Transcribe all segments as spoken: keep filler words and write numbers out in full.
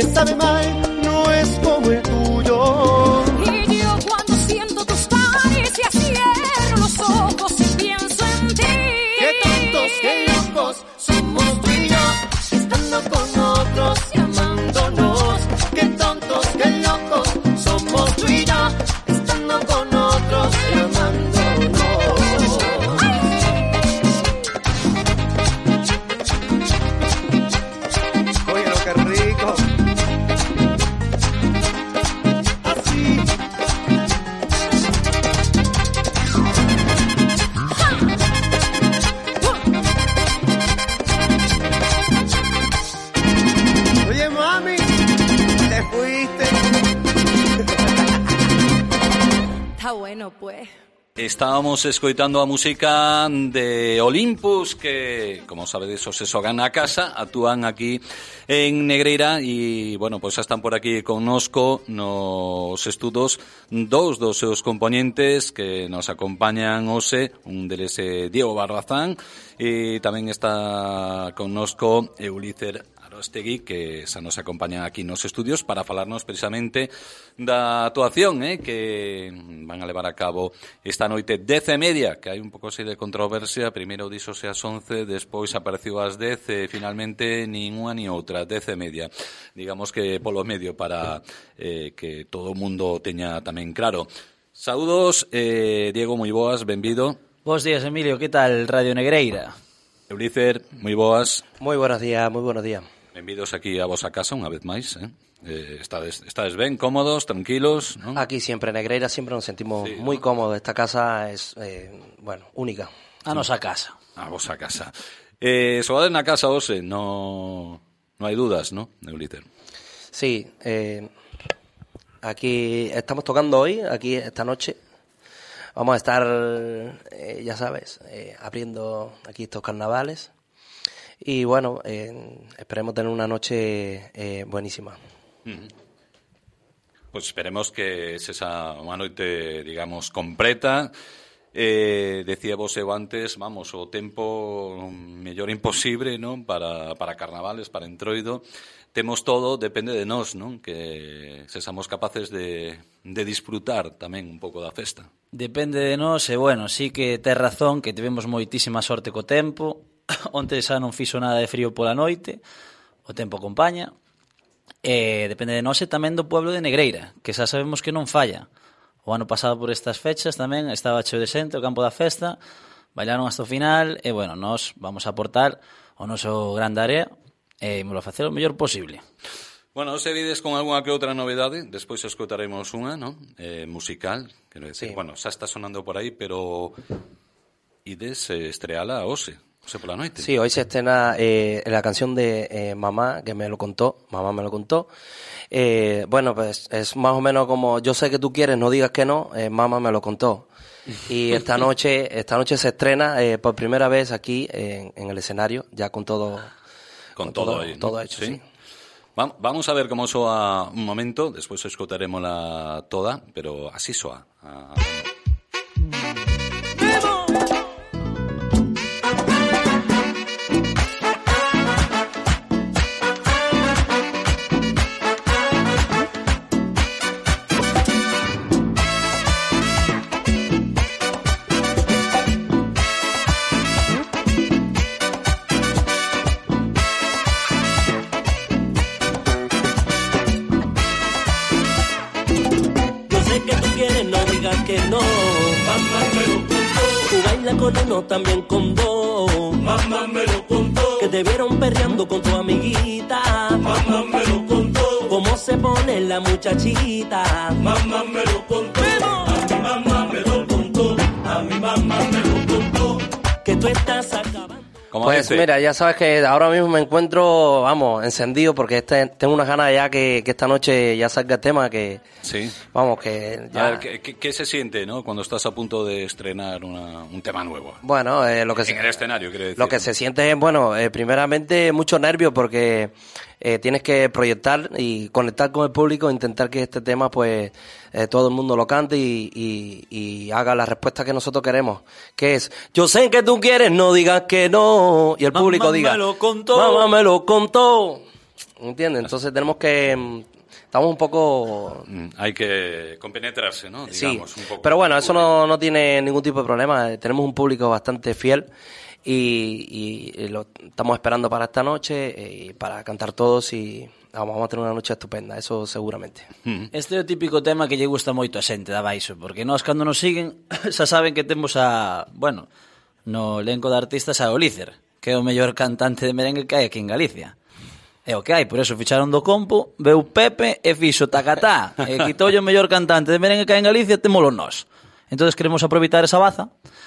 me sabe mal no es como el tuyo. Y yo cuando siento tus caricias cierro los ojos y pienso en ti. Qué tontos, qué locos somos tú y yo, estando con otros y amándonos. Qué tontos, qué locos somos tú y yo, estando con otros y amándonos. Oye, lo que rico. Así. Oye, mami, te fuiste. Está bueno, pues. Estábamos escoitando a música de Olympus, que, como sabedes, os se xogan na casa, actúan aquí en Negreira e, bueno, pois pues están por aquí connosco nos estudos dous dos seus componentes que nos acompañan hoxe, un deles é Diego Barbazán e tamén está connosco Eulícer Arostegui, que xa nos acompañan aquí nos estudios para falarnos precisamente da actuación eh, que van a levar a cabo esta noite dez e media, que hai un pouco así de controversia. Primeiro díxose ás once, despois apareceu ás dez e finalmente nin unha ni outra, dez e media. Digamos que polo medio para eh, que todo o mundo teña tamén claro. Saúdos, eh, Diego, moi boas, benvido. Bos días, Emilio, que tal Radio Negreira? Eulícer, moi boas. Moi buenos días, moi buenos días. Benvidos aquí a vosa casa unha vez máis, eh? Eh, estades, estades ben, cómodos, tranquilos, ¿no? Aquí siempre en Negreira siempre nos sentimos sí, muy ¿no? cómodos. Esta casa es, eh, bueno, única. A nosa casa. A vosa casa. Eh, Soades na casa, ose, no, no hai dudas, ¿no, Eulícer? Sí, eh, aquí estamos tocando hoy, aquí esta noche. Vamos a estar, eh, ya sabes, eh, abriendo aquí estos carnavales. Y bueno, eh, esperemos tener una noche eh, buenísima. Mm-hmm. Pois esperemos que sexa unha noite, digamos, completa. Eh, decía vos eu antes, vamos, o tempo mellor imposible, non? Para, para carnavales, para entroido. Temos todo, depende de nós, non? Que sexamos capaces de, de disfrutar tamén un pouco da festa. Depende de nós, e bueno, sí que tes razón, que tivemos moitísima sorte co tempo. Onte xa non fixo nada de frío pola noite, o tempo acompaña. E depende de nós e tamén do pueblo de Negreira, que xa sabemos que non falla. O ano pasado por estas fechas tamén estaba cheo de xente o campo da festa, bailaron hasta o final, e bueno, nós vamos a aportar o noso grande área e imos a facer o mellor posible. Bueno, se vides con algunha que outra novedade, despois escotaremos unha, ¿no? Eh, musical, quero decir, sí. Bueno, xa está sonando por aí, pero ides eh, estreala hoxe. José por la noche. Sí, hoy se estrena eh, la canción de eh, Mamá, que me lo contó, Mamá me lo contó. Eh, bueno, pues es más o menos como Yo sé que tú quieres, no digas que no, eh, Mamá me lo contó. Y esta noche esta noche se estrena eh, por primera vez aquí en, en el escenario, ya con todo con, con todo, todo, ahí, ¿no? Todo hecho, sí. sí. Vamos a ver cómo soa un momento, después escotaremos la toda, pero así soa. A... Con uno, también con dos. Mamá me lo contó. Que te vieron perreando con tu amiguita. Mamá me lo contó. Cómo se pone la muchachita. Mamá me lo contó. A mi mamá me lo contó. A mi mamá me lo contó. Que tú estás acabando. Pues dice? Mira, ya sabes que ahora mismo me encuentro, vamos, encendido porque este, tengo unas ganas ya que, que esta noche ya salga el tema, que sí. Vamos, que ya... A ver, ¿qué, qué, ¿qué se siente, no, cuando estás a punto de estrenar una, un tema nuevo? Bueno, eh, lo que en se, el escenario, quiero decir. Lo que se siente es, bueno, eh, primeramente mucho nervio porque eh, tienes que proyectar y conectar con el público, intentar que este tema, pues, eh, todo el mundo lo cante y, y, y haga la respuesta que nosotros queremos, que es, yo sé que tú quieres, no digas que no, y el público Mamá diga, me lo contó. Mamá me lo contó. ¿entiendes? Entonces tenemos que... mm, Estamos un poco... Mm, Hay que compenetrarse, ¿no? Digamos, sí, un poco. pero bueno, eso no, no tiene ningún tipo de problema. Eh, Tenemos un público bastante fiel y, y- y lo estamos esperando para esta noche eh, y para cantar todos y vamos, vamos a tener una noche estupenda, eso seguramente. Este é o típico tema que lle gusta moito a xente da baixo, porque nós cando nos siguen xa saben que temos a, bueno, no elenco de artistas a Olícer, que é o mellor cantante de merengue que hai aquí en Galicia. É o que hai, por eso ficharon do compo, veu Pepe e fixo tacatá, e quitoulle o mellor cantante de merengue que hai en Galicia, témolo nós. Entonces queremos aproveitar esa baza,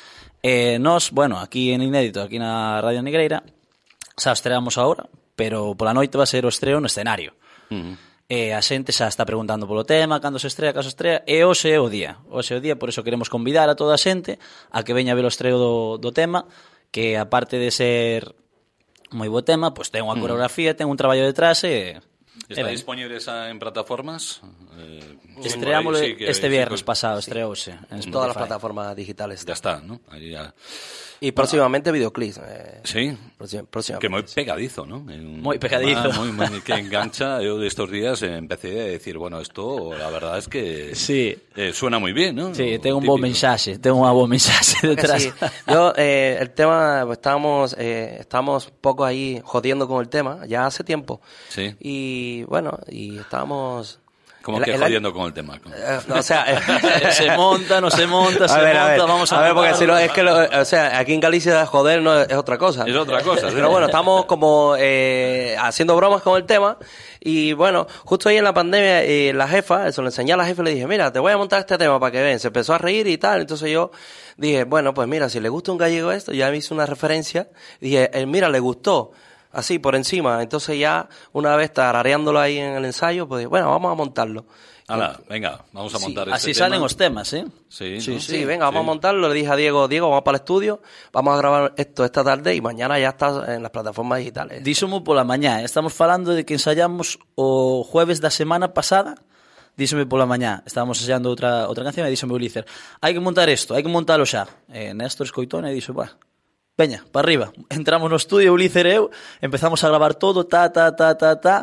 e nós, bueno, aquí en Inédito, aquí na Radio Negreira, xa estreamos agora, pero pola noite va a ser o estreo no escenario. Mm. E a xente xa está preguntando polo tema, cando se estrea, cando se estrea, e hoxe é o día. Hoxe é o día, por eso queremos convidar a toda a xente a que veña a ver o estreo do, do tema, que aparte de ser moi bo tema, pois ten unha coreografía, ten un traballo detrás e... Está e ben. disponible esa en plataformas? Eh, Estreámoslo por ahí sí que- este sí, viernes pues, pasado, estreouse en En todas las Spotify. plataformas digitales. Ya está, ¿no? Ahí ya. Y próximamente videoclips. eh, Sí. próxim- próximamente. Que moi pegadizo, ¿no? En- Moi pegadizo. Ah, muy, muy, que engancha. Yo de estos días eh, empecé a decir, bueno, esto la verdad es que Sí. eh, suena muy bien, ¿no? Sí, Lo ten un bo típico. mensaxe, ten unha bo mensaxe Que detrás. sí. Yo, eh, el tema, pues, estábamos, eh, estábamos poco ahí jodiendo con el tema, ya hace tiempo. Sí. Y bueno, y estábamos... Como el- que el- jodiendo con el tema. ¿no? eh, no, o sea, eh, Se monta, no se monta, se a ver, monta, a ver, vamos a a ver, porque montar. si no, es que, lo- o sea, aquí en Galicia joder no es, es otra cosa. Es otra cosa, sí. Pero bueno, estamos como eh, haciendo bromas con el tema y bueno, justo ahí en la pandemia eh, la jefa, eso le enseñé a la jefa y le dije, mira, te voy a montar este tema para que vean. Se empezó a reír y tal, entonces yo dije, bueno, pues mira, si le gusta un gallego esto, ya me hice una referencia, dije, eh, mira, le gustó. Así, por encima. Entonces ya, una vez tarareándolo ahí en el ensayo, pues bueno, vamos a montarlo. Hala, venga, vamos a montar Así este salen tema. os temas, ¿eh? Sí, Sí, ¿no? sí, venga, vamos a montarlo. Le dije a Diego, Diego, vamos para el estudio, vamos a grabar esto esta tarde y mañana ya está en las plataformas digitales. Díxomo pola mañá, estamos falando de que ensayamos o jueves da semana pasada. Díxome pola mañá, estábamos ensayando outra outra canción e díxome o Lícer, hai que montar isto, hai que montalo xa. E Néstor escoitone e dixo, "Buah, veña, para arriba." Entramos no estudio, o Lícer e eu, empezamos a gravar todo, ta, ta, ta, ta, ta,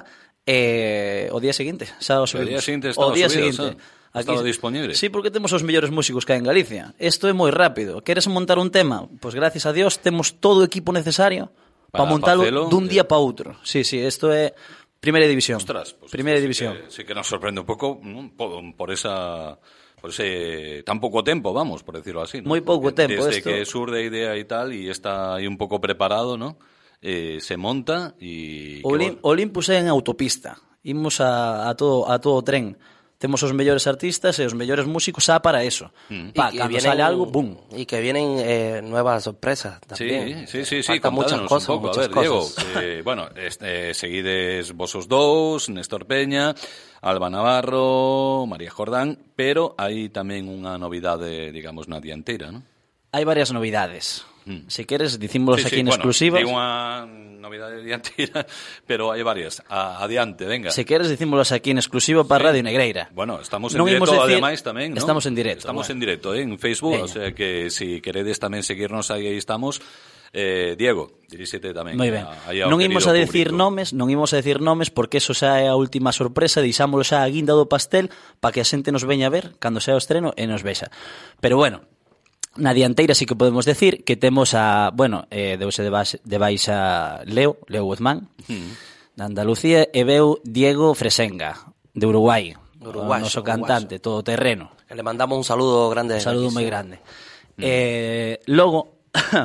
e o día seguinte, xa o subimos. día seguinte estaba o día subido, seguinte. xa. Estaba disponible. Sí, porque temos os mellores músicos que hai en Galicia. Isto é moi rápido. Queres montar un tema? Pois gracias a Dios temos todo o equipo necesario para, Para montalo facelo, dun eh. día para outro. Sí, sí, isto é Primeira División. Ostras, pues Primeira sí División. Que, sí que nos sorprende un poco, ¿no? por, por esa por ese tan poco tiempo, vamos, por decirlo así, ¿no? Muy poco Porque tiempo, desde esto- que surge idea y tal y está ahí un poco preparado, ¿no? Eh, se monta y O Olim- que- Olympus é en autopista. Imos a, a todo a todo o tren. Temos os mellores artistas e os mellores músicos xa para eso. Mm. Pa, Y que cando vienen- sale algo, boom. Y que vienen eh, nuevas sorpresas Sí, también. sí, sí, sí, Faltan muchas contádanos cosas, un poco. muchas a ver, Diego, cosas. que, bueno, este, seguides vosos dous, Néstor Peña, Alba Navarro, María Jordán, pero hai tamén unha novidade, digamos, na dianteira, ¿no? Hai varias novidades. Mm. Se queres, dicímoslos Sí, aquí sí, en bueno, exclusiva. digo unha novidade dianteira, pero hai varias. A, adiante, venga. Se queres, dicímoslos aquí en exclusiva para Radio Negreira. Bueno, estamos en Non directo imos decir- ademais tamén, ¿no? Estamos en directo. Estamos bueno. en directo, ¿eh? En Facebook, Veña. o sea que si queredes tamén seguirnos aí, aí estamos. Eh, Diego, diríxete tamén. Moi ben. a- aí ao Non imos querido a decir público. nomes, non imos a decir nomes porque eso xa é a última sorpresa, deixámolo xa a guinda do pastel para que a xente nos veña a ver cando sea o estreno e nos vexa. Pero bueno, na dianteira sí que podemos decir que temos a, bueno, eh, deuse de, base, de baixa Leo, Leo Guzmán, Mm. de Andalucía, e veu Diego Fresenga, de Uruguai, Uruguayo, o noso uruguayo. cantante, todo terreno. Que le mandamos un saludo grande. Un saludo desde moi aquí, sí. grande. Eh, logo,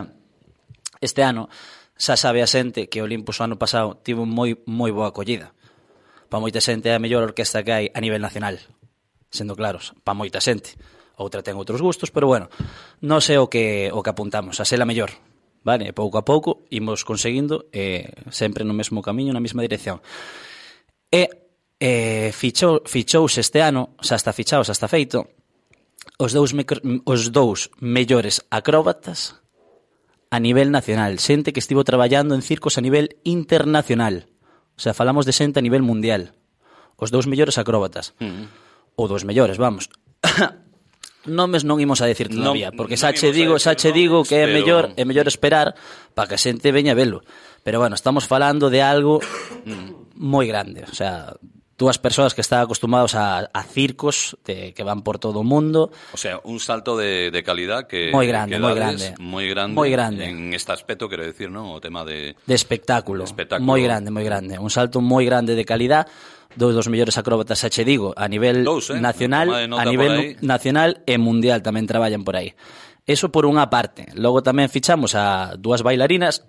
este ano, xa sabe a xente que o Olympus o ano pasado tivo moi moi boa acollida. Pa moita xente é a mellor orquesta que hai a nivel nacional. Sendo claros, pa moita xente. Outra ten outros gustos, pero bueno, non sei o que o que apuntamos, a ser a mellor. Vale, pouco a pouco imos conseguindo eh, sempre no mesmo camiño, na mesma dirección. E eh, fichou, fichouse este ano, xa está fichado, xa está feito, os dous, micro, os dous mellores acróbatas a nivel nacional, xente que estivo traballando en circos a nivel internacional. O sea, falamos de xente a nivel mundial. Os dous mellores acróbatas. Mm. Ou dos mellores, vamos. Nomes non imos a decir todavía, Non- porque non xa che imos a digo, xa decir che digo nomes, que é pero- mellor é mellor esperar para que a xente veña a velo. Pero bueno, estamos falando de algo moi grande, o sea, dúas persoas que están acostumados a, a circos de, que van por todo o mundo. O sea, un salto de, de calidad que moi grande, que moi dades, grande. moi grande, moi grande en este aspecto, quero decir, ¿no? O tema de de espectáculo, de espectáculo. moi grande, moi grande, un salto moi grande de calidad. Dous dos mellores acróbatas, xa che digo, a nivel Dous, eh? nacional, Toma de nota a por nivel aí. nacional e mundial tamén traballan por aí. Eso por unha parte. Logo tamén fichamos a dúas bailarinas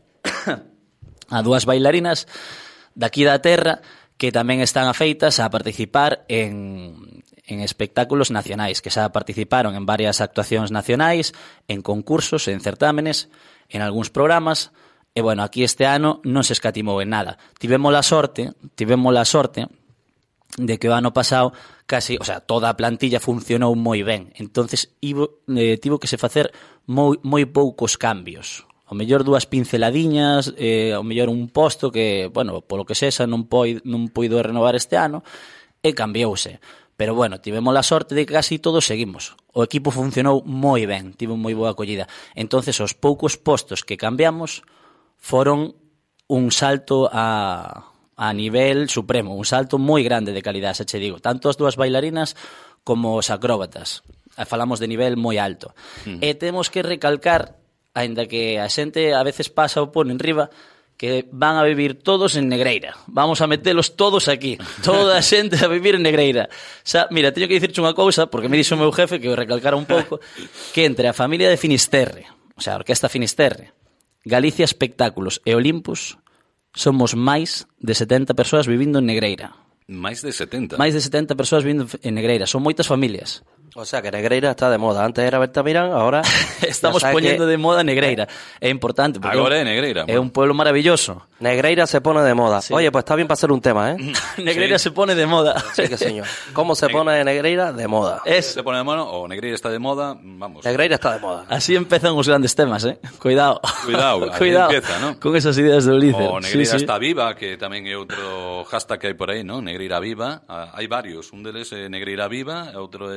a dúas bailarinas daqui da terra que tamén están afeitas a participar en, en espectáculos nacionais, que xa participaron en varias actuacións nacionais, en concursos, en certámenes, en algúns programas, e, bueno, aquí este ano non se escatimou en nada. Tivemos a sorte, tivemos a sorte de que o ano pasado casi, o sea, toda a plantilla funcionou moi ben. Entonces, ivo, eh, tivo que se facer moi, moi poucos cambios. O mellor dúas pinceladiñas, eh, o mellor un posto que, bueno, polo que sexa non, poi, non puido renovar este ano e cambiouse. Pero, bueno, tivemos a sorte de que casi todos seguimos. O equipo funcionou moi ben, tivo moi boa acollida. Entonces, os poucos postos que cambiamos foron un salto a, a nivel supremo, un salto moi grande de calidad, xa che digo. Tanto as dúas bailarinas como os acróbatas. Falamos de nivel moi alto. Mm. E temos que recalcar, aínda que a xente a veces pasa o pone en riba, que van a vivir todos en Negreira. Vamos a metelos todos aquí. Toda a xente a vivir en Negreira. Xa, mira, teño que dicirche unha cousa, porque me dixo o meu jefe, que o recalcara un pouco, que entre a familia de Finisterre, o sea, a Orquesta Finisterre, Galicia Espectáculos e Olympus, somos máis de setenta persoas vivindo en Negreira. máis de setenta. Máis de setenta persoas vivindo en Negreira. Son moitas familias. O sea, que Negreira está de moda. Antes era Bertamirán, ahora... Estamos poñendo que... de moda Negreira. É importante. Agora é Negreira. É un pueblo maravilloso. Negreira se pone de moda. Sí. Oye, pues está bien para hacer un tema, ¿eh? Negreira sí. se pone de moda. Sí que señor. ¿Cómo se pone de Negreira? De moda. Es... Se pone de moda, o Negreira está de moda, vamos. Negreira está de moda. Así empezan os grandes temas, ¿eh? Cuidado. Cuidado, Cuidado empieza, ¿no? Con esas ideas de Ulises. O Negreira sí, sí. está viva, que tamén é outro hashtag que hai por aí, ¿no? Negreira viva. Ah, hai varios. Un deles é Negreira viva, outro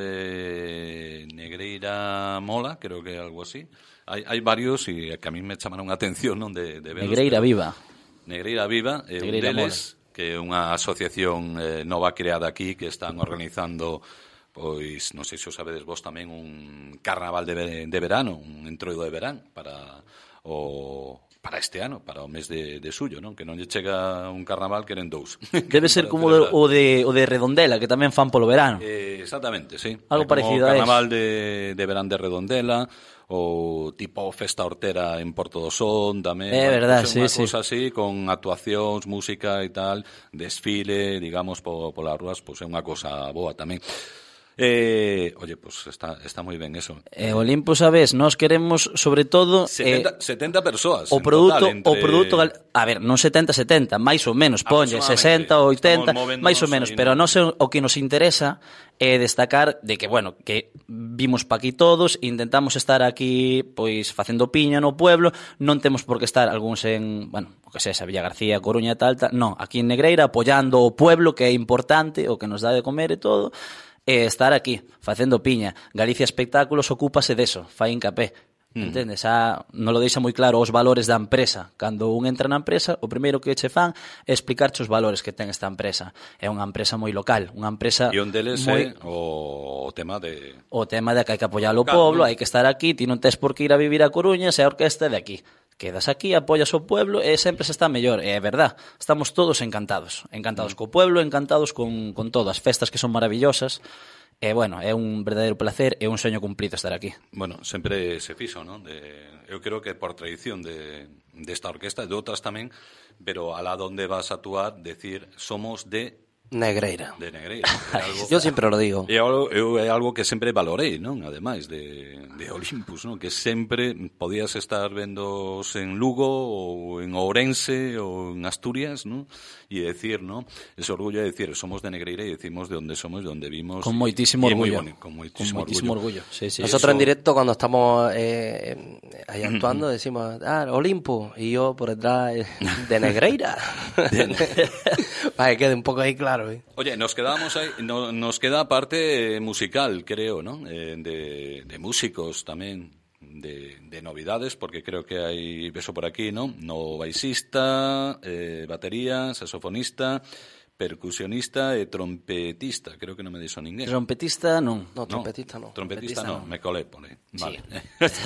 é Negreira mola, creo que é algo así. Hai, hai varios e que a mí me chamaron a atención, non? De, de Negreira viva. Negreira viva é un deles, mola. Que é unha asociación eh, nova creada aquí que están organizando, pois, non sei se o sabedes vos tamén, un carnaval de, de verano, un entroido de verán para o para este ano, para o mes de, de suyo, non? Que non lle chega un carnaval, queren dous. Debe ser como de, o de o de Redondela, que tamén fan polo verano. Eh, exactamente, sí. Algo parecido a a carnaval de, de verán de Redondela, ou tipo Festa Hortera en Porto do Son tamén. É verdad, sí, sí. sí. Así, con actuacións, música e tal, desfile, digamos, po, polas rúas, pois é unha cosa boa tamén. Eh, oye, pues está, está moi ben eso. Eh, Olympus, sabes, nós queremos sobre todo setenta, eh, setenta persoas o produto, total, entre... o produto, a ver, non setenta setenta, máis ou menos, ponlle sesenta ou oitenta, máis ou menos, pero non sei o que nos interesa é destacar de que, bueno, que vimos pa aquí todos, intentamos estar aquí pois facendo piña no pueblo, non temos por que estar algúns en, bueno, o que sexa, Villa García, Coruña, tal, tal, non, aquí en Negreira apoiando o pueblo, que é importante, o que nos dá de comer e todo. E estar aquí, facendo piña. Galicia Espectáculos ocúpase deso, fai incapé. Mm. Entendes? A, non lo deixa moi claro os valores da empresa. Cando un entra na empresa, o primeiro que che fan é explicarche os valores que ten esta empresa. É unha empresa moi local, unha empresa e un deles moi... é o tema de... O tema de que hai que apoiar o pobo, hai que estar aquí, ti non tes por que ir a vivir a Coruña, se a orquesta é de aquí. Quedas aquí, apoias o pueblo e sempre se está mellor. E é verdad, estamos todos encantados. Encantados mm. co pueblo, encantados con, con todo. As festas que son maravillosas. E, bueno, é un verdadeiro placer e un soño cumplido estar aquí. Bueno, sempre se fixo, non? De, eu creo que por tradición de, de esta orquesta, de outras tamén, pero alá donde vas a actuar, decir, somos de... Negreira. De Negreira. Algo, yo sempre lo digo. É algo, é algo que sempre valorei, non? Ademais de, de Olympus, non? Que sempre podías estar vendo en Lugo ou en Ourense ou en Asturias, non? E decir, non? Ese orgullo de decir, somos de Negreira e decimos de onde somos, de onde vimos. Con moitísimo y, orgullo. Y con moitísimo, con moitísimo orgullo. orgullo. Sí, sí, nosotros eso... en directo, cuando estamos eh, ahí actuando, decimos, ah, Olympus, y yo por detrás, de Negreira. Para que quede un poco ahí claro. ¿eh? Oye, nos quedamos ahí, no, nos queda parte musical, creo, ¿no? Eh, de, de músicos tamén, de, de novidades, porque creo que hay, beso por aquí, ¿no? No baixista, eh, batería, saxofonista, percusionista e trompetista. Creo que non me dixo ninguén. Trompetista non. No, trompetista no. Trompetista, Trompetista no, no. me colé, pone. Vale. Sí.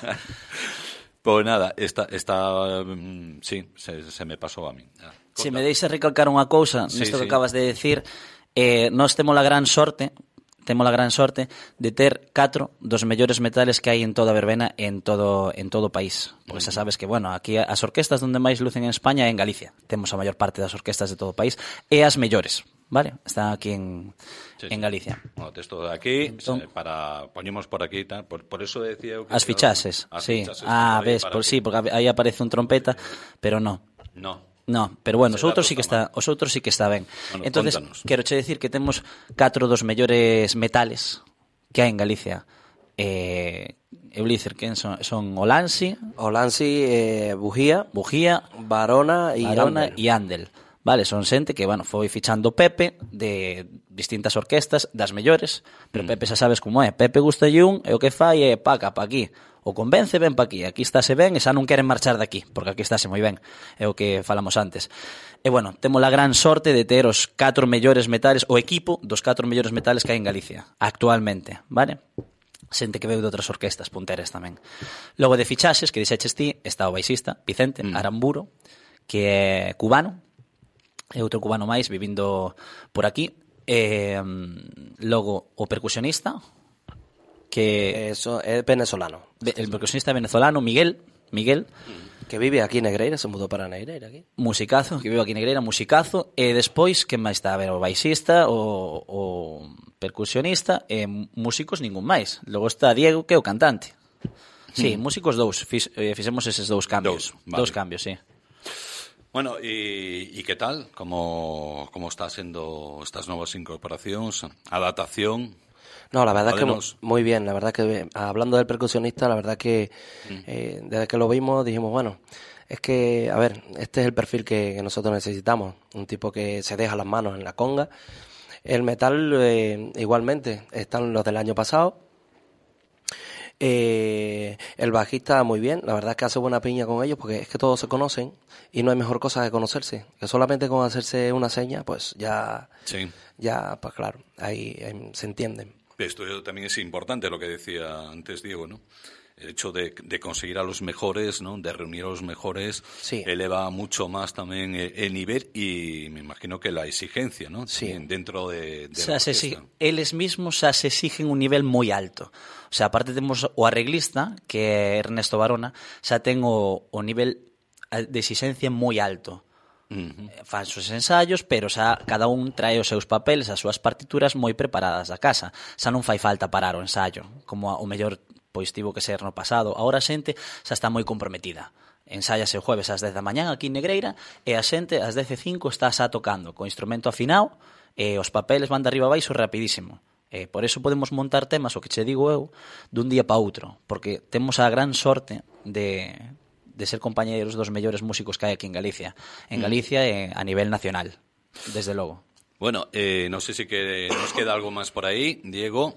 Pues nada, esta, esta mm, sí, se, se me pasou a mí. Ah, Se conta. me deixa recalcar unha cousa Sí, nesto sí. que acabas de decir, eh, nós temos a gran sorte temos a gran sorte de ter catro dos mellores metales que hai en toda a verbena en todo en todo o país. Porque xa sabes que, bueno, aquí as orquestas onde máis lucen en España é en Galicia. Temos a maior parte das orquestas de todo o país e as mellores, vale? Están aquí en Sí, en sí. Galicia. Bueno, texto de aquí, Entón- se- para poñemos por aquí, tal, por, por eso decía eu que As fichases, as sí. fichases Ah, por aí ves, para por que- sí, porque aí aparece un trompeta, pero no. No. No, pero bueno, os Ese outros dato sí que está está, os outros sí que está ben. Bueno, Entonces, contanos. quero che decir que temos catro dos mellores metales que hai en Galicia. Eh, eu dicir que son, son Olansi, Olansi, eh, Bujía, Bujía, Barona e Arona Andel. e Andel. Vale, son xente que, bueno, foi fichando Pepe de distintas orquestas, das mellores, pero Pepe xa sabes como é. Pepe gusta un e o que fai é paca pa aquí. O convence, ven pa aquí. Aquí estáse ben e xa non queren marchar de aquí, porque aquí estáse moi ben. É o que falamos antes. E, bueno, temos a gran sorte de ter os catro mellores metales, o equipo dos catro mellores metales que hai en Galicia, actualmente, vale? Xente que veu de outras orquestas punteras tamén. Logo de fichaxes, que dixeches ti, está o baixista, Vicente Mm. Aramburo, que é cubano, e outro cubano máis vivindo por aquí. E, logo o percusionista, que Eso é venezolano. el percusionista venezolano, Miguel, Miguel, Que vive aquí en Negreira, se mudou para Negreira aquí. musicazo, que vive aquí en Negreira, musicazo, e despois, que máis está? A ver, o baixista, o, o percusionista, e músicos ningún máis. Logo está Diego, que é o cantante. Sí, músicos dous, Fix, eh, fixemos eses dous cambios. Dous, vale. Dous cambios, sí. Bueno, ¿y, y qué tal? ¿Cómo, ¿Cómo está siendo estas nuevas incorporacións? Adaptación. No, la verdad es que mu- Háblenos. muy bien, la verdad que hablando del percusionista, la verdad que eh, desde que lo vimos dijimos, bueno, es que, a ver, este es el perfil que, que nosotros necesitamos, un tipo que se deja las manos en la conga. El metal, eh, igualmente, están los del año pasado. Eh, el bajista muy bien, la verdad es que hace buena piña con ellos porque es que todos se conocen y no hay mejor cosa que conocerse, que solamente con hacerse una seña, pues ya, Sí. ya, pues claro, ahí, ahí se entienden. Esto también es importante, lo que decía antes Diego, ¿no? El hecho de, de conseguir a los mejores, ¿no? De reunir a los mejores, Sí. eleva mucho más también el, el nivel y me imagino que la exigencia, ¿no? Sí. También dentro de, de Xa la se orquesta. exige, eles mismos xa se exigen un nivel moi alto. O sea, aparte temos o arreglista, que é Ernesto Barona, xa ten o, o nivel de exigencia moi alto. Ujú. Fan os ensaios, pero xa cada un trae os seus papeles, as súas partituras moi preparadas da casa. Xa non fai falta parar o ensaio, como o mellor pois tivo que ser no pasado. Ahora a xente xa está moi comprometida. Ensaiase o jueves ás dez da mañán aquí en Negreira e a xente ás dez e cinco está xa tocando co instrumento afinado e os papeles van de arriba abaixo rapidísimo. E por eso podemos montar temas, o que che digo eu, dun día para outro, porque temos a gran sorte de, de ser compañeiros dos mellores músicos que hai aquí en Galicia. En Galicia e a nivel nacional, desde logo. Bueno, eh, no sé si que nos queda algo más por ahí, Diego,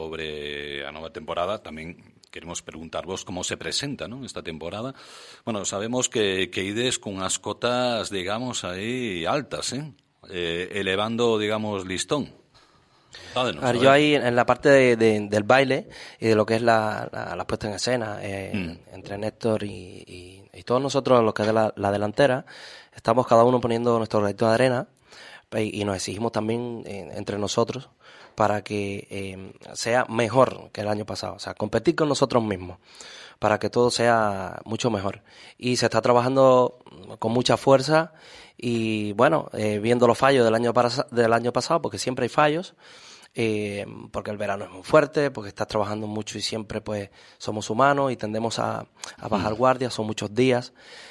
sobre a nova temporada. Tamén queremos preguntarvos como se presenta, ¿no? Esta temporada. Bueno, sabemos que, que ides con as cotas, digamos, aí altas, ¿eh? Eh, elevando, digamos, listón. Contádenos, A ver, a yo ver. ahí en la parte de- de- del baile y de lo que es la, la- la puesta en escena eh, Mm. entre Néstor y, y- y todos nosotros, los que es de la, la delantera, estamos cada uno poniendo nuestro granito de arena y, y nos exigimos también eh, entre nosotros para que eh, sea mejor que el año pasado, o sea, competir con nosotros mismos para que todo sea mucho mejor. Y se está trabajando con mucha fuerza y, bueno, eh, viendo los fallos del año, para- del año pasado, porque siempre hay fallos, eh, porque el verano es muy fuerte, porque estás trabajando mucho y siempre pues somos humanos y tendemos a, a bajar guardia, son muchos días.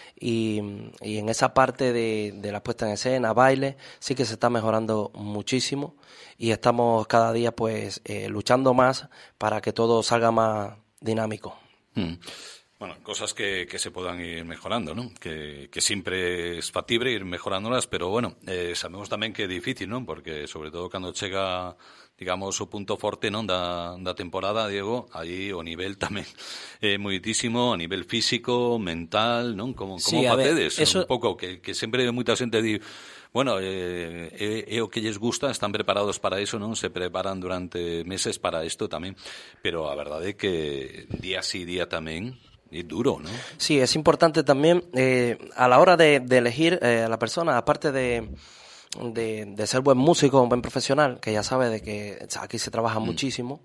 Y, y en esa parte de, de la puesta en escena, baile, sí que se está mejorando muchísimo y estamos cada día pues eh, luchando más para que todo salga más dinámico. Mm. Bueno, cosas que, que se puedan ir mejorando, ¿no? Que, que siempre es factible ir mejorándolas, pero bueno, eh, sabemos tamén que é difícil, ¿no? Porque sobre todo cando chega, digamos, o punto forte, non, da, da temporada, Diego, aí o nivel tamén é moitísimo, a nivel físico, mental, non? Como, como Sí, a ver, facedes? eso- Un pouco, que, que sempre moita xente di, bueno, eh, é, é o que lles gusta, están preparados para iso, non? Se preparan durante meses para isto tamén, pero a verdade é que día sí, día tamén, es duro, ¿no? Sí, es importante también eh, a la hora de, de elegir eh, a la persona, aparte de, de, de ser buen músico, un buen profesional, que ya sabe de que aquí se trabaja mm. muchísimo.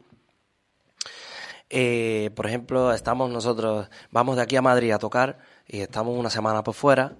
Eh, por ejemplo, estamos nosotros, vamos de aquí a Madrid a tocar y estamos una semana por fuera.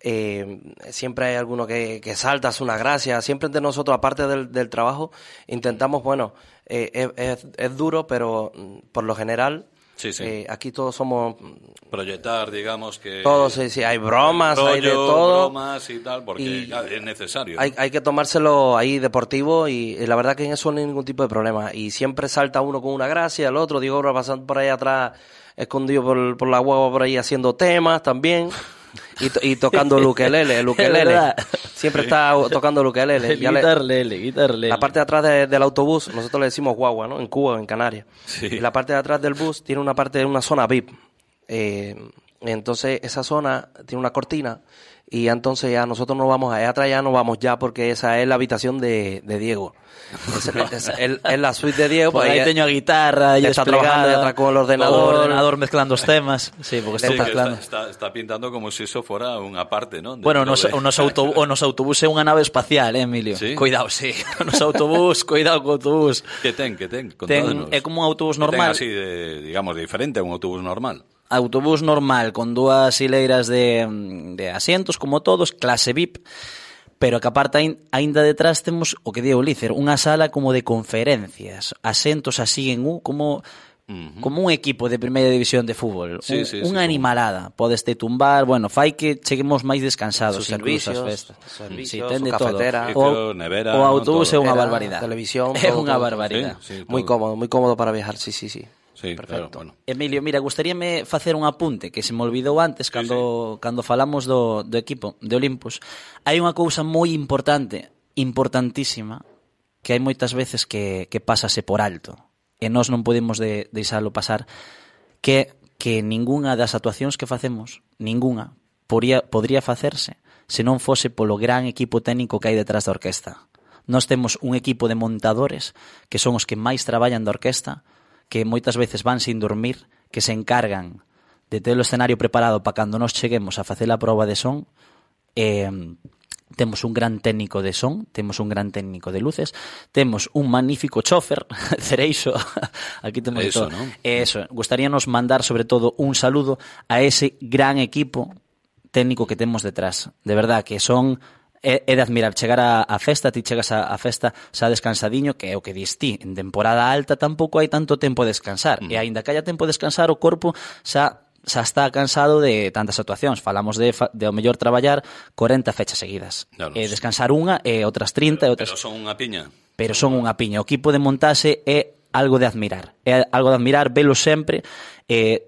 Eh, siempre hay alguno que, que salta, hace una gracia. Siempre entre nosotros, aparte del, del trabajo, intentamos, bueno, eh, es, es, es duro, pero por lo general... Sí, sí. Eh, aquí todos somos... Proyectar, digamos que... Todos, sí, sí, hay bromas, rollo, hay de todo. bromas y tal, porque Y claro, es necesario. Hay, hay que tomárselo ahí deportivo y, y la verdad que en eso no hay ningún tipo de problema. Y siempre salta uno con una gracia, el otro, Diego, pasando por ahí atrás, escondido por, por la hueva por ahí haciendo temas también. Y, to, y tocando el ukelele, el ukelele. Siempre sí. Está tocando el ukelele. El guitarlele, guitarlele. La parte de atrás de, del autobús, nosotros le decimos guagua, ¿no? En Cuba, en Canarias. Sí. Y la parte de atrás del bus tiene una parte, una zona V I P. Eh, entonces, esa zona tiene una cortina y entonces ya nosotros no vamos allá atrás, ya no vamos ya porque esa es la habitación de, de Diego. Es, es, es, es la suite de Diego. Pues aí teño a guitarra, está trabajando atrás con el ordenador. O ordenador mezclando os temas. Sí, porque sí, está mezclando. Está, está, está pintando como se si eso fuera unha parte, ¿no? Bueno, nos, de... o, nos autobús, o nos autobús é unha nave espacial, eh, Emilio? ¿Sí? Cuidado, sí. O nos autobús, cuidado co autobús. Que ten, que ten? ten é como un autobús normal. Que ten así, de, digamos, diferente a un autobús normal. Autobús normal, con dúas hileiras de, de asientos, como todos, clase V I P, pero que aparte aínda detrás temos o que digo Lícer, unha sala como de conferencias, asentos así en U, como uh-huh. como un equipo de primeira división de fútbol, sí, un, sí, unha sí, animalada, como... podes te tumbar, bueno, fai que cheguemos máis descansados, sus incluso servicios, as festas. Servicios, sí, ten de su cafetera, todo. O, nevera, o autobús no, é unha Era, barbaridade. Televisión, é todo, unha todo, barbaridade. Sí, sí, muy cómodo, muy cómodo para viajar, sí, sí, sí. Sí, perfecto. Claro, bueno. Emilio, mira, gustaríame facer un apunte que se me olvidou antes cando, sí, sí. cando falamos do, do equipo de Olympus. Hai unha cousa moi importante, importantísima, que hai moitas veces que, que pásase por alto e nós non podemos de, deixalo pasar, que, que ningunha das actuacións que facemos, ningunha, podría, podría facerse se non fose polo gran equipo técnico que hai detrás da orquesta. Nós temos un equipo de montadores que son os que máis traballan da orquesta, que moitas veces van sin dormir, que se encargan de ter o escenario preparado para cando nos cheguemos a facer a proba de son. Eh, temos un gran técnico de son, temos un gran técnico de luces, temos un magnífico chofer, Cereixo, aquí temos eso, todo. ¿no? Eso, gustaríanos mandar sobre todo un saludo a ese gran equipo técnico que temos detrás. De verdad que son... É, é de admirar, chegar a, a festa, ti chegas a, a festa xa descansadiño, que é o que dis ti, en temporada alta tampouco hai tanto tempo de descansar, mm. e aínda que haya tempo de descansar, o corpo xa, xa está cansado de tantas actuacións. Falamos de, de o mellor traballar corenta fechas seguidas, claro, e descansar unha e outras trinta pero, e outras... pero son unha piña pero son unha piña, o equipo de montaxe é algo de admirar, é algo de admirar, velo sempre, eh,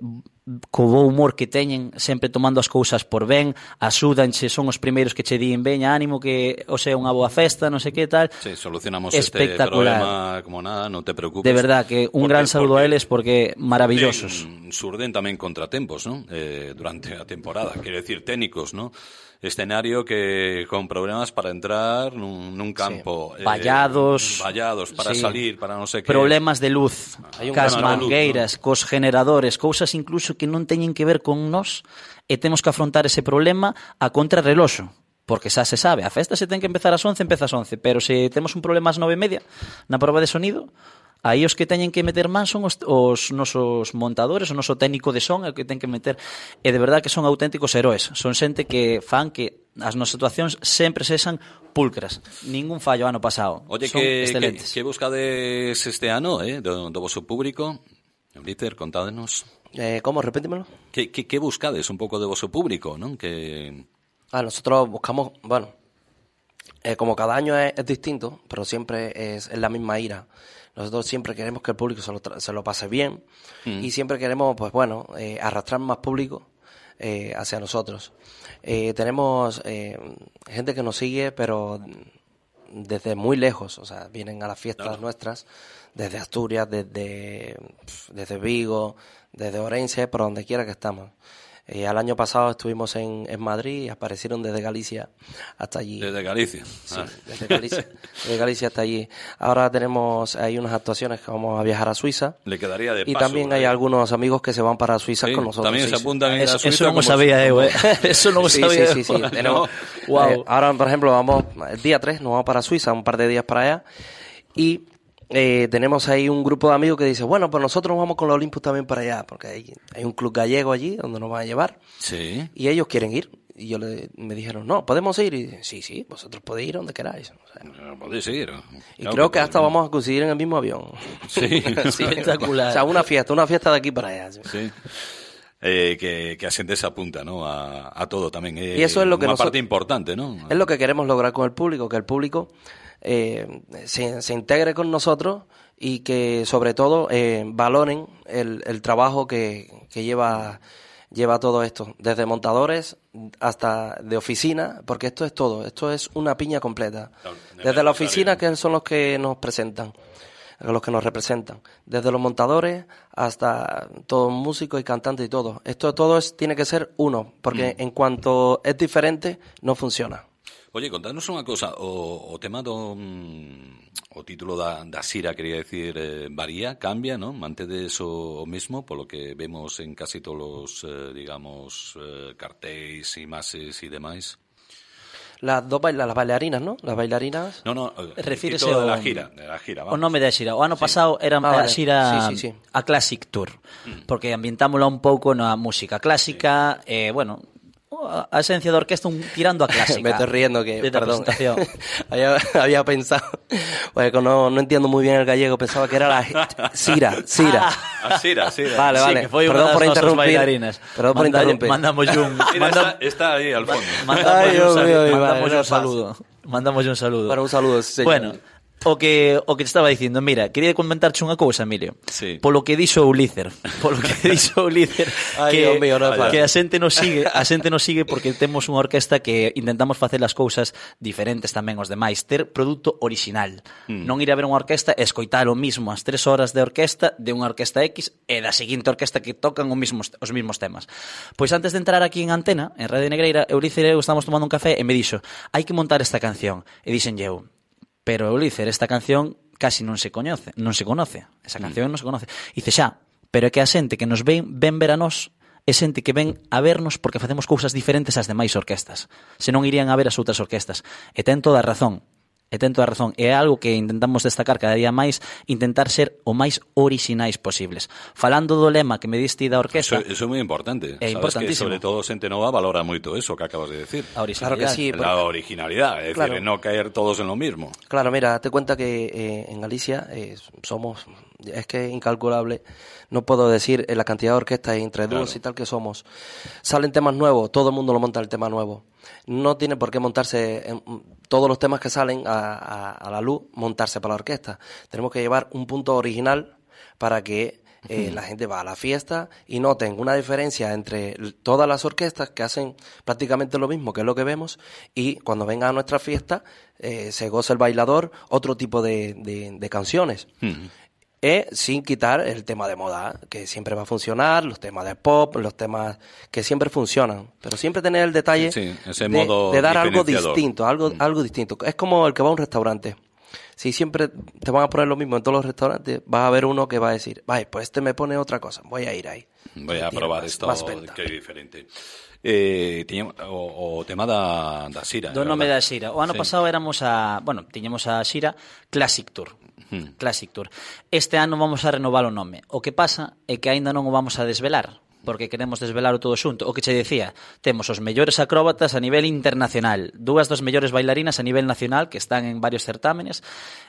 co bo humor que teñen, sempre tomando as cousas por ben, axúdanche, son os primeiros que che din, veña, ánimo que o sea unha boa festa, non sei que tal. Sí, solucionamos este problema como nada, non te preocupes. De verdad, que un porque, gran saludo a eles porque maravillosos. Surden tamén contratempos, ¿no? Eh, durante a temporada, quero decir, técnicos, ¿no? Escenario que con problemas para entrar nun, nun campo, sí. vallados, eh, vallados para sí. salir, para non sei que, problemas de luz, un cas mangueiras, luz, ¿no? cos generadores, cousas incluso que non teñen que ver con nós, e temos que afrontar ese problema a contrarreloxo. Porque xa se sabe, a festa se ten que empezar ás once, empeza ás once, pero se temos un problema ás nove e media na proba de sonido, aí os que teñen que meter man son os, os nosos montadores, o noso técnico de son, é o que ten que meter, e de verdad que son auténticos heróis, son xente que fan que as nosas situacións sempre sexan pulcras, ningún fallo ano pasado. Oye, son que, excelentes. Que, que buscades este ano, eh, do, do vosso público? Líder, contádenos. Eh, ¿Cómo? Repétemelo. Que, que, que buscades un pouco de vosso público, non? Que... Ah, nosotros buscamos, bueno, Eh, como cada año es, es distinto, pero siempre es, es la misma ira. Nosotros siempre queremos que el público se lo, tra- se lo pase bien mm. y siempre queremos, pues bueno, eh, arrastrar más público eh, hacia nosotros. Eh, tenemos eh, gente que nos sigue, pero desde muy lejos, o sea, vienen a las fiestas claro. nuestras, desde Asturias, desde, desde Vigo, desde Orense, por donde quiera que estamos. Eh, al año pasado estuvimos en, en Madrid y aparecieron desde Galicia hasta allí. Desde Galicia. Sí, ah. desde Galicia. Desde Galicia hasta allí. Ahora tenemos, hay unas actuaciones que vamos a viajar a Suiza. Le quedaría de Y paso, también ¿verdad? hay algunos amigos que se van para Suiza sí, con nosotros. También sí, se apuntan sí. a ir a Suiza. Eso no como sabía, como... eh, Eso no sí, sabía. Sí, sí, sí. Tenemos, wow. eh, ahora, por ejemplo, vamos, el día tres nos vamos para Suiza, un par de días para allá. Y Eh, tenemos ahí un grupo de amigos que dice, bueno, pues nosotros vamos con los Olympus también para allá, porque hay, hay un club gallego allí donde nos van a llevar. Sí. Y ellos quieren ir. Y yo le, me dijeron, no, ¿podemos ir? Y sí, sí, vosotros podéis ir donde queráis. O sea, podéis ir. Y claro creo que, que hasta vamos a coincidir en el mismo avión. Sí. sí. Espectacular. O sea, una fiesta, una fiesta de aquí para allá. Sí. Sí. Eh, que, que a xente se apunta, ¿no? A, a todo tamén. Eh, y eso es lo que unha nosotros, parte importante, ¿no? Es lo que queremos lograr con el público, que el público eh, se, se integre con nosotros y que sobre todo eh, valoren el, el trabajo que, que lleva lleva todo esto, desde montadores hasta de oficina, porque esto es todo, esto es una piña completa. Desde la oficina, que son los que nos presentan, los que nos representan, desde los montadores hasta todos músicos y cantantes y todo. Esto todo es, tiene que ser uno, porque mm. en cuanto es diferente, no funciona. Oye, contanos unha cosa, o, o tema do mm, o título da, da xira, quería decir, eh, varía, cambia, ¿no? Mantedes o, o mismo, polo que vemos en casi todos os, eh, digamos, eh, cartéis, imaxes e demais. Las dos baila, las bailarinas, ¿no? Las bailarinas. No, no, refírese ao... ao de la gira, de la gira, vamos. O nome da xira. O ano sí. pasado era ah, a vale. xira sí, sí, sí. a Classic Tour, mm. porque ambientámola un pouco na música clásica, sí. eh, bueno, a esencia da orquesta un tirando a clásica. Me estoy riendo que, de perdón, había, había pensado, bueno, no, no entiendo muy bien el gallego, pensaba que era la Sira, Sira. Ah, Sira, Sira. Vale, vale, sí, que foi perdón por interrumpir. Bailarinas. Perdón por Manda, interrumpir. Mandamos un... Mira, manda, está, está ahí al fondo. Mandamos Ay, un, Dios sal, mío, mandamos vale, un saludo. Mandamos un saludo. Bueno, un saludo, sí, Bueno, o que o que te estaba dicindo, mira, quería comentarche unha cousa, Emilio. Sí. Polo que dixo Ulicer, polo que dixo Ulicer Ay, que, Dios mío, no que a xente nos sigue, a xente nos sigue porque temos unha orquesta que intentamos facer as cousas diferentes tamén aos demais, ter produto original. Mm. Non ir a ver unha orquesta e escoitar o mismo as tres horas de orquesta de unha orquesta X e da seguinte orquesta que tocan os mismos os mismos temas. Pois antes de entrar aquí en Antena, en Radio Negreira, Ulicer e eu estamos tomando un café e me dixo, hai que montar esta canción. E dixen eu, pero Ulicer, esta canción casi non se coñece, non se conoce. Esa canción mm. non se conoce. E dice xa, pero é que a xente que nos ven, ven ver a nós, é xente que ven a vernos porque facemos cousas diferentes ás demais orquestas. Se non irían a ver as outras orquestas. E ten toda a razón. E ten toda a razón. E é algo que intentamos destacar cada día máis, intentar ser o máis orixinais posibles. Falando do lema que me diste da orquesta... Eso, eso é moi importante. É Sabes importantísimo. que, sobre todo, xente nova valora moito eso que acabas de decir. A originalidade. Claro que sí. La originalidad, es Claro. decir, no caer todos en lo mismo. Claro, mira, te cuenta que eh, en Galicia eh, somos, es que es incalculable, no puedo decir eh, la cantidad de orquestas entre dúos Claro. y tal que somos. Salen temas nuevos, todo el mundo lo monta el tema nuevo. No tiene por qué montarse en, todos los temas que salen a, a, a la luz, montarse para la orquesta. Tenemos que llevar un punto original para que eh, la gente va a la fiesta y noten una diferencia entre todas las orquestas que hacen prácticamente lo mismo que es lo que vemos, y cuando vengan a nuestra fiesta eh, se goza el bailador otro tipo de, de, de canciones. Mm. Eh, sin quitar el tema de moda, que siempre va a funcionar, los temas de pop, los temas que siempre funcionan, pero siempre tener el detalle Sí, ese de, modo de dar algo diferenciador. distinto, algo, Mm. algo distinto. Es como el que va a un restaurante. Si siempre te van a poner lo mismo en todos los restaurantes, vas a ver uno que va a decir, vaya, pues este me pone otra cosa, voy a ir ahí. Voy a Tiene probar más- esto más venta. que é diferente. Eh, tiña, o, o tema da, da xira. Do é nome da verdad? xira. O ano Sí. pasado éramos a, bueno, tiñemos a xira Classic Tour. Hmm. Classic Tour. Este ano vamos a renovar o nome. O que pasa é que aínda non o vamos a desvelar, porque queremos desvelar o todo xunto. O que che decía, temos os mellores acróbatas a nivel internacional, dúas das mellores bailarinas a nivel nacional que están en varios certámenes,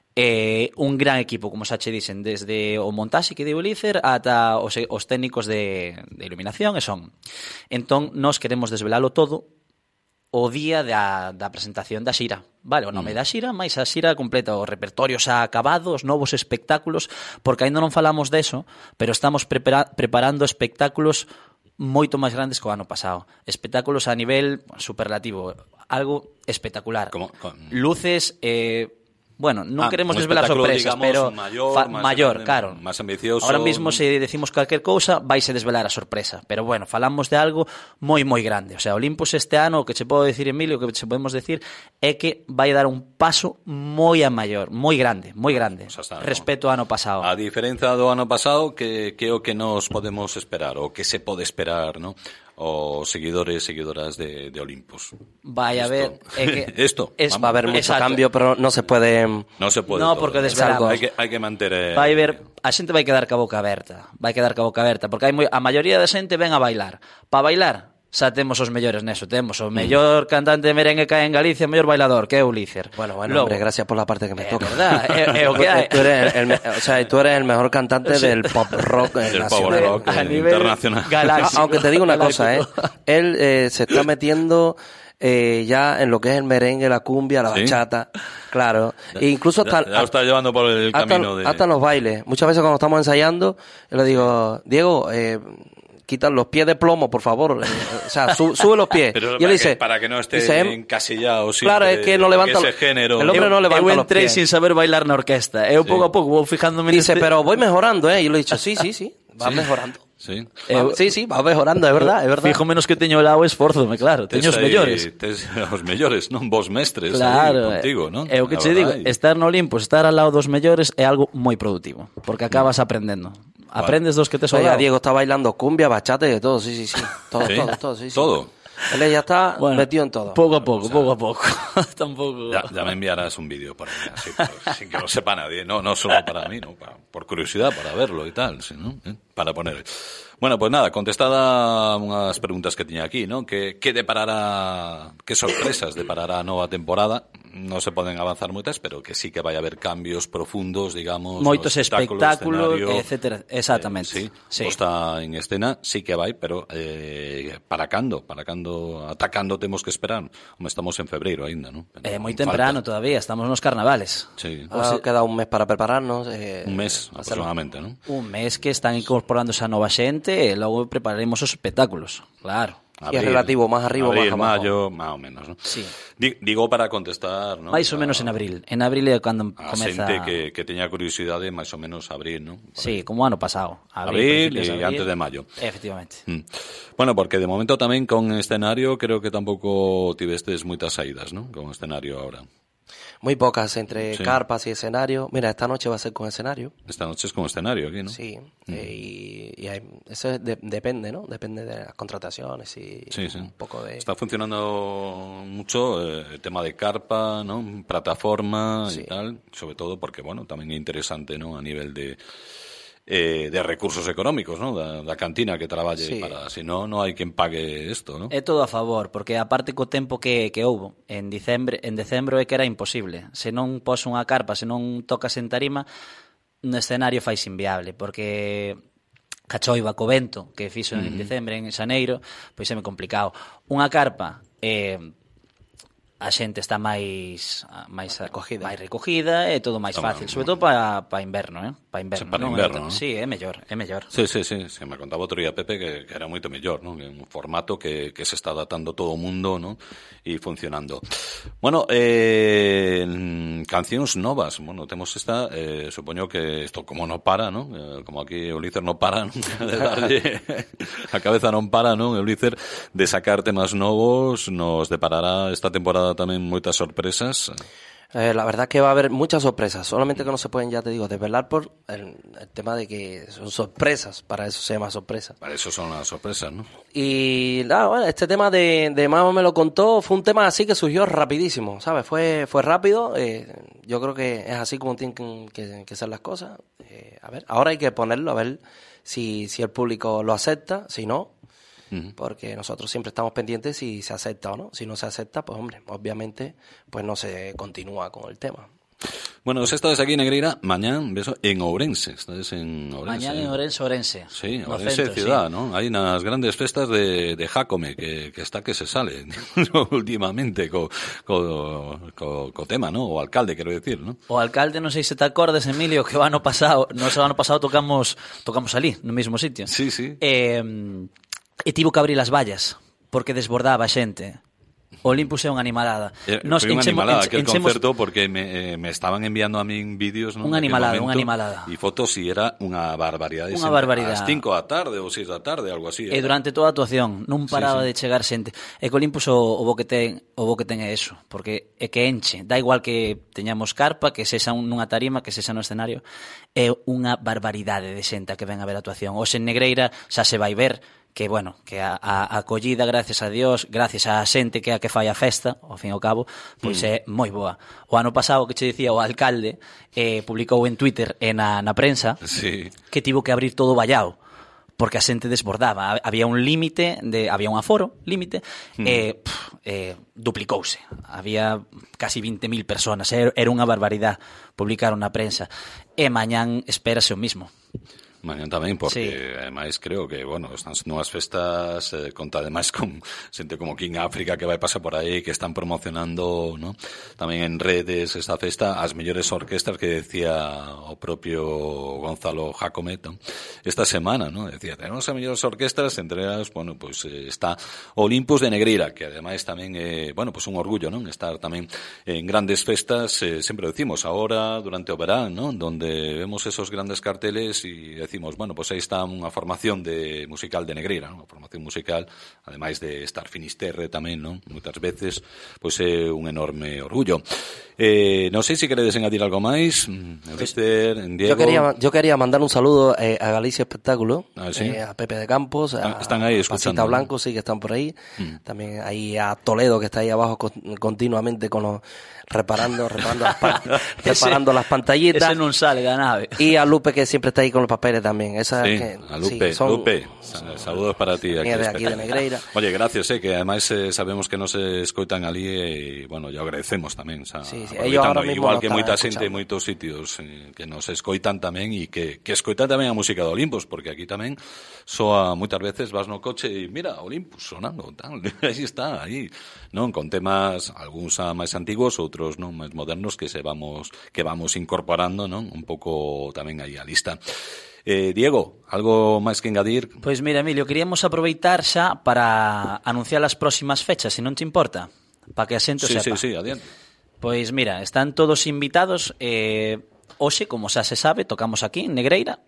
e un gran equipo, como xa che dicen, desde o montaxe que deu Ulicer ata os, os técnicos de, de iluminación e son. Entón, nós queremos desvelalo todo o día da, da presentación da xira. Vale, o nome mm. da xira, máis a xira completa, os repertorios xa acabados, novos espectáculos, porque aínda non falamos deso, pero estamos prepara- preparando espectáculos moito máis grandes que o ano pasado. Espectáculos a nivel superlativo, algo espectacular. Como, con... Luces... Eh, Bueno, non ah, queremos desvelar sorpresas, digamos, pero mayor, fa, mayor grande, claro. Más ambicioso. Ahora mismo, se decimos cualquier cousa, vaise desvelar a sorpresa. Pero bueno, falamos de algo moi, moi grande. O sea, Olympus este ano, o que che podo decir, Emilio, o que che podemos decir, é que vai dar un paso moi a maior, moi grande, moi grande, o sea, está, respecto ao ano pasado. A diferenza do ano pasado, que, que é o que nos podemos esperar, o que se pode esperar, ¿no? O seguidores, seguidoras de, de Olympus. Vaya a ver, é que esto es, va a haber mucho exacto. cambio, pero no se puede no se puede no todo. Porque desvelamos. Hay que hay que manter eh... vai ver, a xente vai quedar ca boca aberta, vai quedar ca boca aberta, porque hai moi, a maioría da xente ven a bailar. Para bailar xa temos os mellores neso, temos o mellor mm. cantante de merengue que hai en Galicia, o mellor bailador, que é Ulicer. Bueno, bueno, Logo, hombre, gracias por la parte que me eh, toca. Verdad, é, é o que hai. Tú eres el, el, o sea, tú eres el mejor cantante sí. del pop rock del pop rock a eh, nivel internacional. Galáctico. Aunque te digo una cosa, eh, él eh, se está metiendo eh, ya en lo que es el merengue, la cumbia, la ¿Sí? bachata, claro. E incluso hasta, ya, ya lo está llevando por el hasta, camino de... hasta los bailes. Muchas veces cuando estamos ensayando, yo le digo, Diego, eh, quitan los pies de plomo, por favor. O sea, su, sube los pies. Pero y él dice, para que no esté dice, encasillado siempre. Claro, es que no levanta ese género. El hombre no levanta eu los entré pies. sin saber bailar na orquesta. Eu sí. pouco a pouco vou fijándome Dice, neste... pero voy mejorando, ¿eh? Y yo le he dicho, sí, sí, sí, va sí. mejorando. Sí. Eh, sí, sí, va mejorando, é verdad, é verdad. Fijo menos que teño lado esforzome, claro, teño os mellores. Tes os mellores, non vos mestres claro, aí contigo, non? É o que che digo, estar no Olympus, estar ao lado dos mellores é algo moi productivo, porque acabas aprendendo. Aprendes dos que te sobran. Diego está bailando cumbia, bachata y de todo, sí, sí, sí. Todo, ¿Sí? todo, todo, sí, sí. Todo. Él ya está bueno, metido en todo. Poco a poco, o sea, poco a poco. Tampoco. Ya, ya me enviarás un vídeo por ahí, así, pero, sin que lo sepa nadie. No, no solo para mí, no, para, por curiosidad, para verlo y tal, ¿sí, no? ¿Eh? Para poner. Bueno, pues nada, contestada unhas preguntas que tiña aquí, ¿no? Que, que deparará, que sorpresas deparará a nova temporada? Non se poden avanzar moitas, pero que sí que vai haber cambios profundos, digamos, moitos espectáculos, etcétera. Eh, Exactamente. sí, sí. Está en escena, sí que vai, pero eh, para cando, para cando, atacando temos que esperar. Como estamos en febreiro aínda, ¿no? Eh, moi temprano falta. Todavía, estamos nos carnavales. Sí. Ah, o sea, queda un mes para prepararnos. Eh, un mes, aproximadamente, ¿no? Un mes que están incorporando esa nova xente e logo prepararemos os espectáculos, claro. Abril, y es relativo, más arriba o más abajo. Mayo, más o menos, ¿no? Sí. Digo para contestar, ¿no? Máis ou menos en abril. En abril é cando a comeza... xente que, que teña curiosidade, máis ou menos abril, ¿no? Por sí, ahí. como ano pasado. Abril, abril e antes de mayo. Efectivamente. Mm. Bueno, porque de momento tamén con escenario creo que tampouco tivestes moitas saídas, ¿no? Con escenario ahora. Muy pocas, entre sí. carpas y escenario. Mira, esta noche va a ser con escenario. Esta noche es con escenario aquí, ¿no? Sí, mm. eh, y, y hay, eso de, depende, ¿no? Depende de las contrataciones y sí, sí. un poco de... Está funcionando mucho eh, el tema de carpa, ¿no? Plataforma sí. y tal, sobre todo porque, bueno, tamén é interesante, ¿no? A nivel de... Eh, de recursos económicos, ¿no? Da, da cantina que traballe sí. para, si no, no hai quen pague isto, ¿no? É todo a favor, porque aparte co tempo que, que houbo en dicembre, en decembro é que era imposible. Se non pos unha carpa, se non tocas en tarima, no escenario fais inviable, porque cachoiva co vento que fixo uh-huh. en decembre, en xaneiro, pois é moi complicado. Unha carpa eh, a xente está máis máis recogida, máis recogida e todo máis fácil, sobre todo para para inverno, eh? Para inverno, para non? inverno, ¿no? Sí, é mellor, é mellor. Sí, sí, sí, se me contaba outro día Pepe que, que era moito mellor, ¿no? Un formato que, que se está adaptando todo o mundo, ¿no? E funcionando. Bueno, eh, cancións novas, bueno, temos esta, eh, supoño que isto como non para, ¿no? Eh, como aquí Ulicer non para, ¿no? De darlle a cabeza non para, ¿no? Ulicer de sacar temas novos, nos deparará esta temporada tamén moitas sorpresas. Eh, la verdad que va a haber muchas sorpresas, solamente que no se pueden, ya te digo, desvelar por el, el tema de que son sorpresas, para eso se llama sorpresa. Para eso son las sorpresas, ¿no? Y nada, bueno, este tema de, de Mama me lo contó, fue un tema así que surgió rapidísimo, ¿sabes? Fue fue rápido, eh, yo creo que es así como tienen que, que, que ser las cosas. Eh, a ver, ahora hay que ponerlo, a ver si, si el público lo acepta, si no, porque nosotros siempre estamos pendientes si se acepta o no. Si no se acepta, pues hombre, obviamente pues no se continúa con el tema. Bueno, se estades aquí en Negreira, mañán, beso, en Ourense, estades en Ourense. Mañán en Ourense, Ourense. Sí, no Ourense centro, ciudad, sí. ¿no? Hay unas grandes festas de, de Jácome, que, que está que se sale últimamente co, co, co, co tema, ¿no? O alcalde, quero decir, ¿no? O alcalde, non sei se te acordas, Emilio, que o ano pasado, nos o ano pasado tocamos tocamos ali, no mesmo sitio. Sí, sí. Eh, e tivo que abrir as vallas, porque desbordaba a xente. Olympus é unha animalada. Eh, Nos foi unha enchemo- animalada enche- aquel enchemos- concerto porque me, eh, me estaban enviando a min vídeos, ¿no? Unha Naquel animalada, momento, unha animalada. E fotos e era unha barbaridade. Unha xente. barbaridade. Ás cinco da tarde ou seis da tarde, algo así. E era. durante toda a actuación non paraba Sí, sí. de chegar xente. E co Olympus o, o bo que ten, o bo que ten é eso, porque é que enche, dá igual que teñamos carpa, que sexa un- nunha tarima, que sexa no escenario, é unha barbaridade de xente a que ven a ver a actuación. Os en Negreira xa se vai ver que, bueno, que a, a, a acollida, gracias a Dios, gracias á xente que é a que fai a festa, ao fin e ao cabo, pois mm. é moi boa. O ano pasado, que che dicía o alcalde, eh, publicou en Twitter e na, na prensa Sí. que tivo que abrir todo o vallao porque a xente desbordaba. Había un límite, de había un aforo, límite, mm. e pff, eh, duplicouse. Había casi veinte mil personas. Era, era unha barbaridade. Publicaron na prensa. E mañán espérase o mismo. Mañán tamén, porque Sí. ademais creo que, bueno, están nunhas festas, eh, conta ademais con xente como King África que vai pasar por aí, que están promocionando, ¿no? Tamén en redes esta festa, as mellores orquestas que decía o propio Gonzalo Jácome, ¿no? Esta semana, ¿no? Decía, tenemos as mellores orquestas, entre elas, bueno, pues eh, está Olympus de Negreira, que ademais tamén é, eh, bueno, pues un orgullo, ¿no? Estar tamén en grandes festas, eh, sempre lo decimos, ahora, durante o verán, ¿no? Donde vemos esos grandes carteles y decimos, bueno, pues aí está unha formación de musical de Negreira, ¿no? Unha formación musical, ademais de estar Finisterre tamén, ¿no? Moitas veces, pois pues é un enorme orgullo. Eh, non sei se queredes engadir algo máis, Mister, Diego. Yo quería, yo quería mandar un saludo eh, a Galicia Espectáculo, Ah, ¿sí? eh, a Pepe de Campos, a, Están ahí a escuchando, Pasita ¿no? Blanco, sí, que están por ahí. Mm. También ahí a Toledo, que está ahí abajo con- continuamente con los, reparando, reparando, las, pan- reparando las pantallitas. Ese non sale da nave. Y a Lupe, que siempre está ahí con los papeles también. Esa Sí, que, a Lupe, sí, son- Lupe, sa- saludos para ti aquí, É de aquí de Negreira. Oye, gracias, eh, que además eh, sabemos que nos escoitan ali e, bueno, yo agradecemos tamén, xa, Sí, sí, aproveitando, ellos ahora mismo igual nos que están moita xente en escuchando. moitos sitios eh, que nos escoitan tamén e que, que escoitan tamén a música de Olympus, porque aquí tamén soa moitas veces vas no coche e mira, Olympus sonando, tal, aí está, aí, non, con temas algúns a máis antigos, outros non máis modernos que se vamos que vamos incorporando, non, un pouco tamén aí a lista. Eh, Diego, algo máis que engadir? Pois mira, Emilio, queríamos aproveitar xa para anunciar as próximas fechas, se non te importa, para que a xente o Sí, sepa. sí, sí, adiante. Pois mira, están todos invitados. eh, Hoxe, como xa se sabe, tocamos aquí en Negreira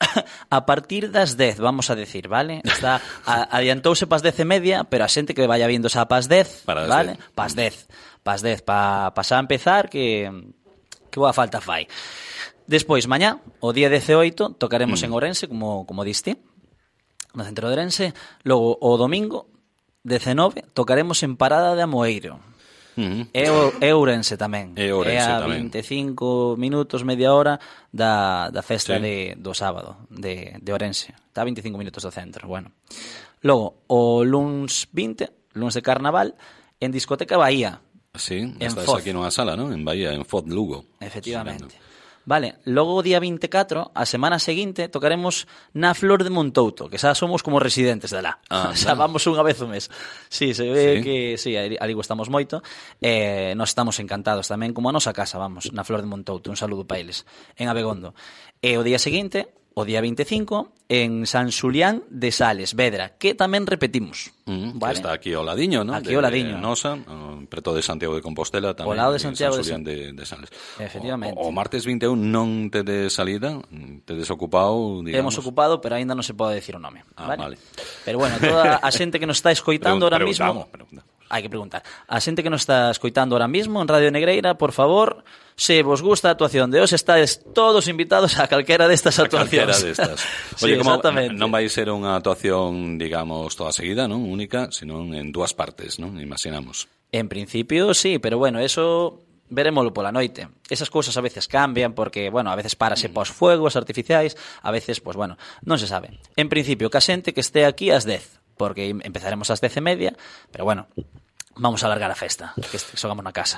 a partir das dez, vamos a decir, vale? Está a, adiantouse pas dez e media, pero a xente que vaya vindo xa pas dez, Para as vale? dez. Pas dez, pas dez, pa, pa xa empezar que que boa falta fai. Despois, mañá, o día dezaoito, tocaremos Mm. en Ourense, como, como diste, no centro de Ourense. Logo, o domingo, dezenove, tocaremos en Parada de Amoeiro. Uh-huh. É, o, é Ourense tamén. É Ourense a tamén. vinte e cinco minutos, media hora da, da festa Sí. de, do sábado de, de Ourense. Está a vinte e cinco minutos do centro, bueno. Logo, o luns vinte, luns de Carnaval, en Discoteca Bahía. Sí, En estás Foz. aquí nunha sala, ¿no? En Bahía, en Foz Lugo. Efectivamente. Vale, logo o día veinticuatro, a semana seguinte, tocaremos na Flor de Montouto, que xa somos como residentes de lá. Ah, xa claro. vamos unha vez o mes. Sí, se ve Sí. que sí, ali ali gostamos moito. Eh, nós estamos encantados tamén, como a nosa casa, vamos, na Flor de Montouto. Un saludo para eles, en Abegondo. E o día seguinte, o día veinticinco, en San Xulián de Sales, Vedra, que tamén repetimos. Mm, vale? Que está aquí ao ladiño, ¿no? Aquí de, ao ladiño. De Nosa, um, preto de Santiago de Compostela tamén. Ao lado de en Santiago San de Xulián de, de Sales. Efectivamente. O, o martes vinte e un non te de salida, te desocupado, digamos. Hemos ocupado, pero aínda non se pode decir o nome. Ah, vale? vale. Pero bueno, toda a xente que nos está escoitando Pregun- ahora mismo... preguntamos, preguntamos. Hai que preguntar. A xente que nos está escoitando ahora mismo en Radio Negreira, por favor, se vos gusta a actuación de hoxe, estáis todos invitados a calquera destas A calquera actuacións. destas. Sí, Oye, como exactamente. non vai ser unha actuación, digamos, toda seguida, non? Única, sino en dúas partes, non? Imaginamos. En principio, sí, pero bueno, eso verémoslo pola noite. Esas cousas a veces cambian porque, bueno, a veces párase pos fuegos artificiais, a veces, pues bueno, non se sabe. En principio, que a xente que este aquí ás dez, porque empezaremos ás dez e media, pero bueno, vamos a alargar a festa, que xogamos na casa.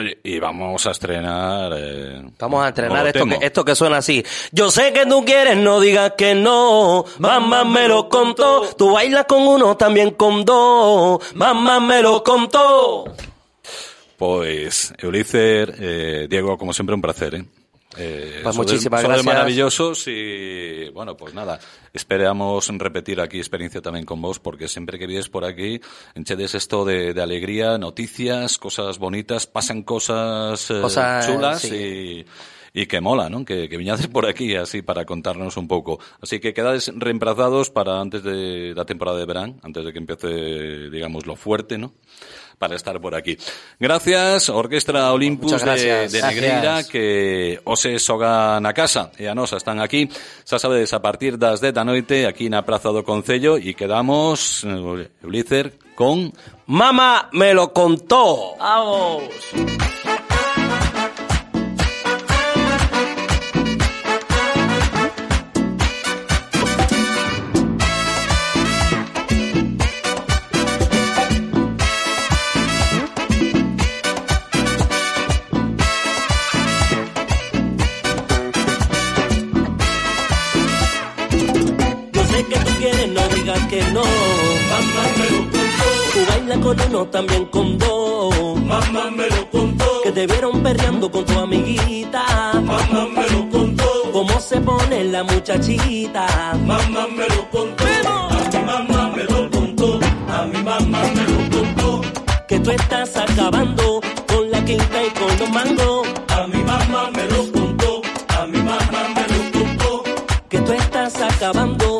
Y vamos a estrenar... Eh, Vamos a estrenar esto Molotemo. que, esto que suena así. Yo sé que tú quieres, no digas que no. Mamá me lo contó. Tú bailas con uno, también con dos. Mamá me lo contó. Pues, Eulícer, eh, Diego, como siempre, un placer, ¿eh? Eh, Pues sois- muchísimas sois gracias. maravillosos y, bueno, pues nada, esperamos repetir aquí experiencia también con vos, porque siempre que vienes por aquí, enchedes esto de, de alegría, noticias, cosas bonitas, pasan cosas, eh, Cosas, chulas sí. y, y que mola, ¿no? Que, que viñades por aquí así para contarnos un poco. Así que quedades reemplazados para antes de la temporada de verano, antes de que empiece, digamos, lo fuerte, ¿no? Para estar por aquí. Gracias, Orquestra Olympus Muchas de, gracias. de Negreira, Gracias. que ose xogan na casa e a nosa están aquí, xa sabedes, a partir das dez da noite aquí na Praza do Concello, e quedamos, eh, Eulícer, con... Mamá me lo contó. ¡Vamos! Yo sé que tú quieres, no digas que no. Mamá me lo contó, Tú bailas con uno, también con dos. mamá me lo contó, Que te vieron perreando con tu amiguita. mamá me lo contó, Cómo se pone la muchachita. mamá me lo contó, a mi mamá me lo contó, a mi mamá me lo contó, Que tú estás acabando con la quinta y con los mangos. a mi mamá me lo contó, a mi mamá me lo contó, Que tú estás acabando